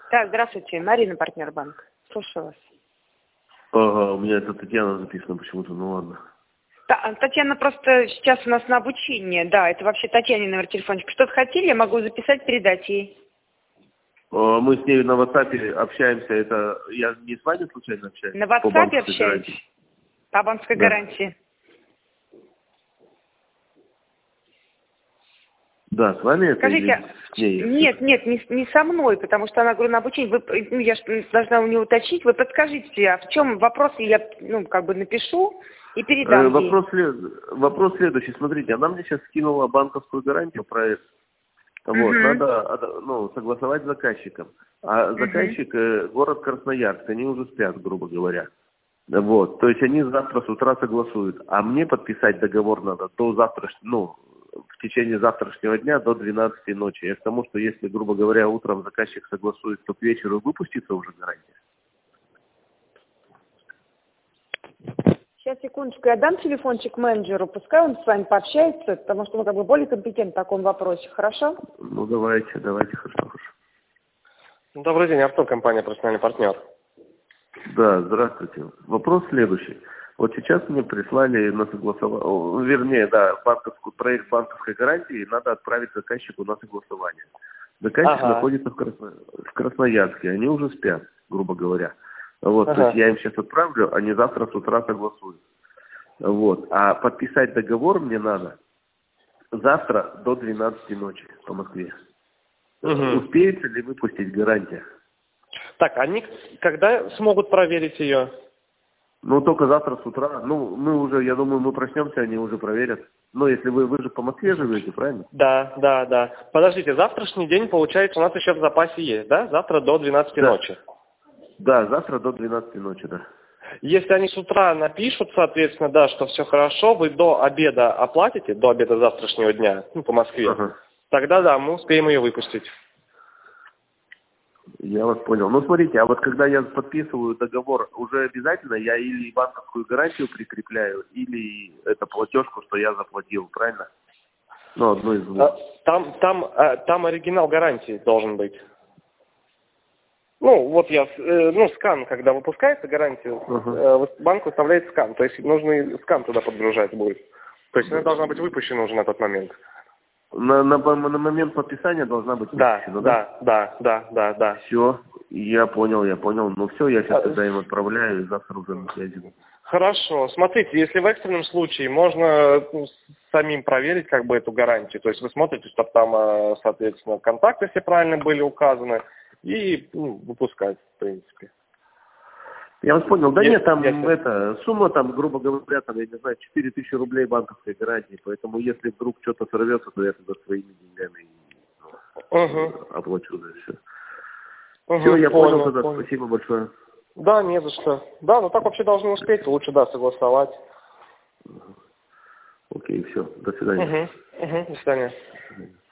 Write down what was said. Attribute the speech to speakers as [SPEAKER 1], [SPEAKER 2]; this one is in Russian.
[SPEAKER 1] Да, здравствуйте, Марина, партнер банка. Слушаю вас.
[SPEAKER 2] Ага, у меня это Татьяна записано почему-то, ну ладно.
[SPEAKER 1] Татьяна просто сейчас у нас на обучении, да, это вообще Татьяне номер телефончика. Что-то хотели, я могу записать, передать ей.
[SPEAKER 2] Мы с ней на WhatsApp общаемся, это я не с вами случайно общаюсь?
[SPEAKER 1] На
[SPEAKER 2] По
[SPEAKER 1] WhatsApp
[SPEAKER 2] банковской
[SPEAKER 1] общаетесь?
[SPEAKER 2] гарантии.
[SPEAKER 1] По банковской
[SPEAKER 2] Да.
[SPEAKER 1] гарантии?
[SPEAKER 2] Да, с вами это
[SPEAKER 1] Скажите,
[SPEAKER 2] или с ней?
[SPEAKER 1] нет, не со мной, потому что она, говорю, на обучении. Я должна у нее уточнить. Вы подскажите, а в чем вопрос, я, напишу и передам ей.
[SPEAKER 2] Вопрос следующий. Смотрите, она мне сейчас скинула банковскую гарантию, проект. Вот, надо согласовать с заказчиком. А заказчик город Красноярск, они уже спят, грубо говоря. Вот, то есть они завтра с утра согласуют. А мне подписать договор надо до завтрашнего, в течение завтрашнего дня до 12 ночи. Я к тому, что если, грубо говоря, утром заказчик согласует, то к вечеру выпустится уже гарантия.
[SPEAKER 1] Сейчас, секундочку, я дам телефончик менеджеру, пускай он с вами пообщается, потому что он более компетентен в таком вопросе, хорошо?
[SPEAKER 2] Ну, давайте, хорошо.
[SPEAKER 3] Добрый день, Артур, компания «Профессиональный партнер».
[SPEAKER 2] Да, здравствуйте. Вопрос следующий. Вот сейчас мне прислали на согласование, проект банковской гарантии надо отправить заказчику на согласование. Заказчик находится в Красноярске, они уже спят, грубо говоря. Вот, то есть я им сейчас отправлю, они завтра с утра согласуют. Вот, а подписать договор мне надо завтра до 12 ночи по Москве. Успеется ли выпустить гарантия?
[SPEAKER 3] Так, они когда смогут проверить ее?
[SPEAKER 2] Ну, только завтра с утра. Ну, я думаю, мы проснемся, они уже проверят. Ну, если вы же по Москве живете, правильно?
[SPEAKER 3] Да. Подождите, завтрашний день, получается, у нас еще в запасе есть, да? Завтра до 12 ночи.
[SPEAKER 2] Да, завтра до 12 ночи, да.
[SPEAKER 3] Если они с утра напишут, соответственно, да, что все хорошо, вы до обеда оплатите, до обеда завтрашнего дня, по Москве, тогда да, мы успеем ее выпустить.
[SPEAKER 2] Я вас понял. Ну, смотрите, а вот когда я подписываю договор, уже обязательно я или банковскую гарантию прикрепляю, или это платежку, что я заплатил, правильно? Ну, одно из двух.
[SPEAKER 3] Там оригинал гарантии должен быть. Ну, вот скан, когда выпускается гарантию, банк выставляет скан, то есть нужно и скан туда подгружать будет. То есть она должна быть выпущена уже на тот момент.
[SPEAKER 2] На момент подписания должна быть выпущена,
[SPEAKER 3] да?
[SPEAKER 2] Все, я понял. Ну все, я сейчас тогда им отправляю, и завтра уже на связи.
[SPEAKER 3] Хорошо. Смотрите, если в экстренном случае можно самим проверить эту гарантию, то есть вы смотрите, чтобы там, соответственно, контакты все правильно были указаны, и выпускать, в принципе.
[SPEAKER 2] Я вас понял. Да нет, там сумма, грубо говоря, я не знаю, 4000 рублей банковской гарантии, поэтому если вдруг что-то сорвется, то я тогда своими деньгами оплачу, да, все. Все, я понял тогда, спасибо большое.
[SPEAKER 3] Да, не за что. Да, но так вообще должны успеть, лучше, согласовать.
[SPEAKER 2] Окей, все, до свидания.
[SPEAKER 3] До свидания.